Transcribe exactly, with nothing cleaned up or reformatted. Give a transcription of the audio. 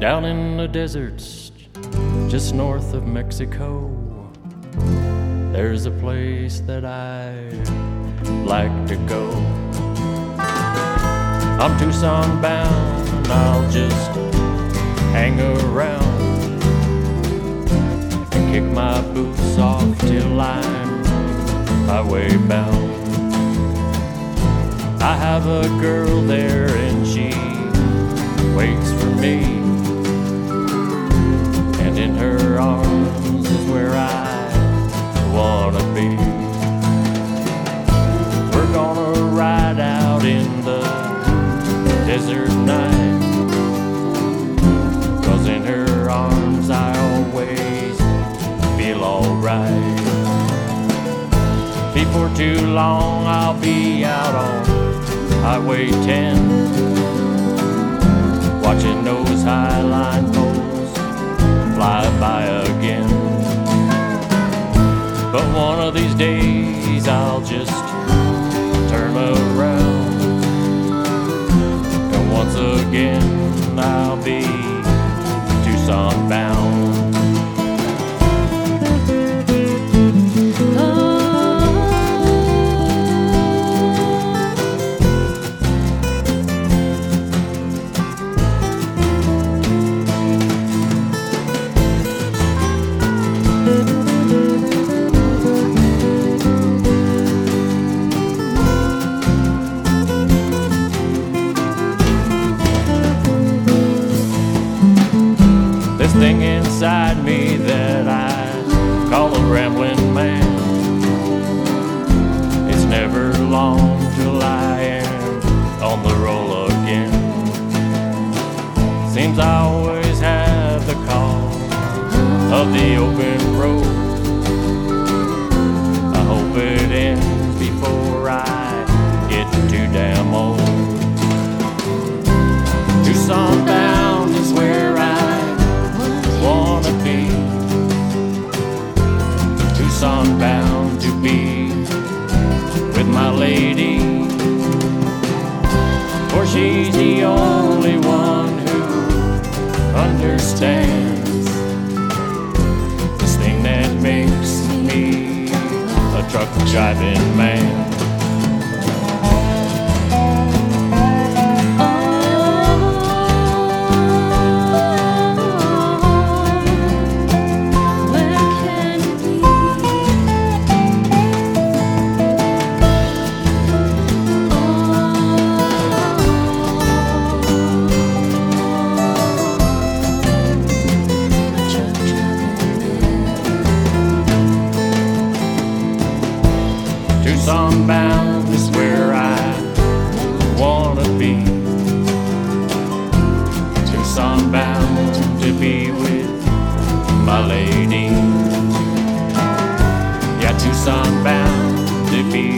Down in the deserts just north of Mexico, there's a place that I'd like to go. I'm Tucson bound and I'll just hang around and kick my boots off till I'm highway bound. I have a girl there and she waits for me, and in her arms is where I wanna be. We're gonna ride out in the desert night, 'cause in her arms I always feel alright. Before too long I'll be out on Highway ten, watching those highline poles fly by again. But one of these days I'll just turn around, and once again I'll be Tucson bound. This thing inside me that I call a rambling man, it's never long till I am on the roll again. Seems I always have the call of the open road. I hope it ends before I get too damn old. Tucson bound is where I wanna be. Tucson bound to be with my lady, for she's the only one who understands this thing that makes me a truck driving man. Tucson bound is where I wanna be. Tucson bound to be with my lady. Yeah, Tucson bound to be